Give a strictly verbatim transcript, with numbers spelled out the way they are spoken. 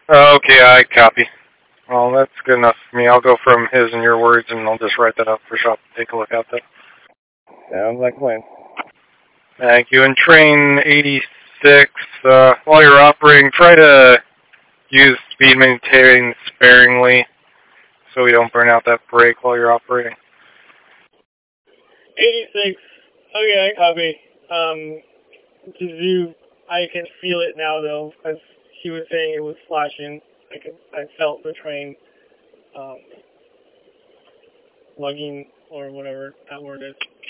Okay, I copy. Well, that's good enough for me. I'll go from his and your words, and I'll just write that up for shop to take a look at that. Sounds like a plan. Thank you. And train eighty-six, uh, while you're operating, try to use speed maintain sparingly so we don't burn out that brake while you're operating. eighty-six. Okay, I copy. Um, the zoo, I can feel it now, though, as he was saying it was flashing. I could, I felt the train, um, lugging, or whatever that word is.